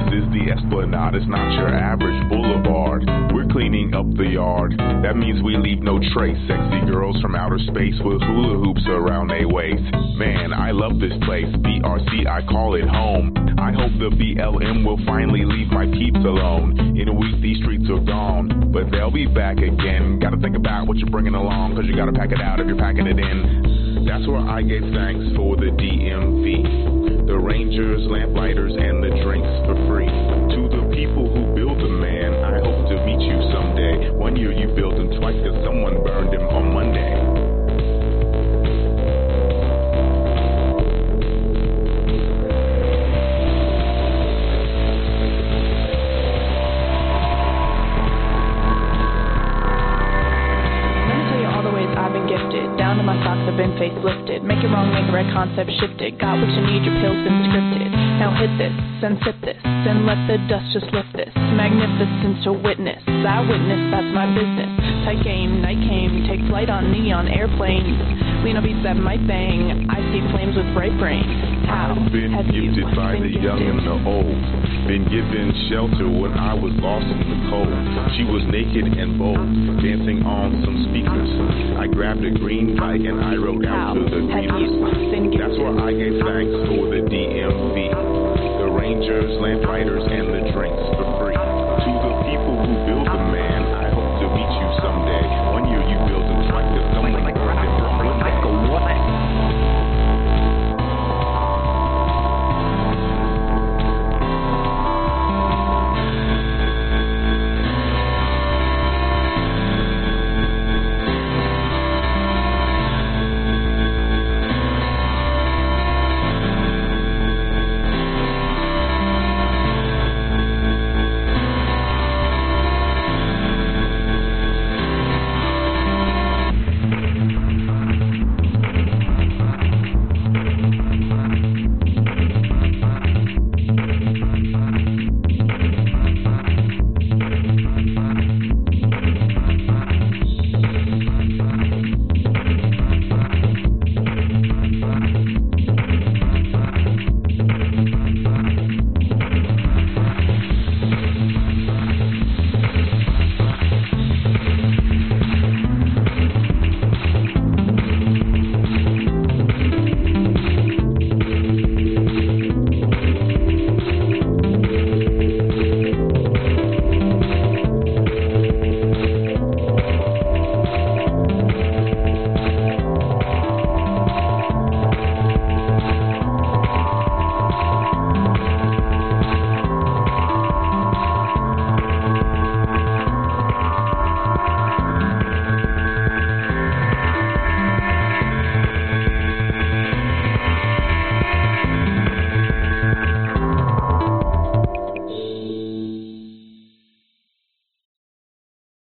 is the Esplanade. It's not your average boulevard. We're cleaning up the yard. That means we leave no trace. Sexy girls from outer space with hula hoops around their waist. Man, I love this place. BRC, I call it home. I hope the BLM will finally leave my peeps alone. In a week, these streets are gone, but they'll be back again. Gotta think about what you're bringing along, cause you gotta pack it out if you're packing it in. That's where I gave thanks for the DMV. The Rangers, lamp-lighters, and the drinks for free. To the people who built a man, I hope to meet you someday. One year you built him twice cause someone burned him on Monday. Down to my socks have been facelifted. Make it wrong, make it right, concept shifted. Got what you need, your pill's been scripted. Now hit this, and sip this, and let the dust just lift this. Magnificence to witness, I witness, that's my business. Tight game, night came, take flight on neon airplanes. Lean on beats that might bang, I see flames with bright brains. How I've been have gifted you by been the young and the old. Been given shelter when I was lost in the cold. She was naked and bold, dancing on some speakers. I grabbed a green bike and I rode out to the greeters. That's where I gave thanks for the DMV. The Rangers, lamp lighters, and the drinks.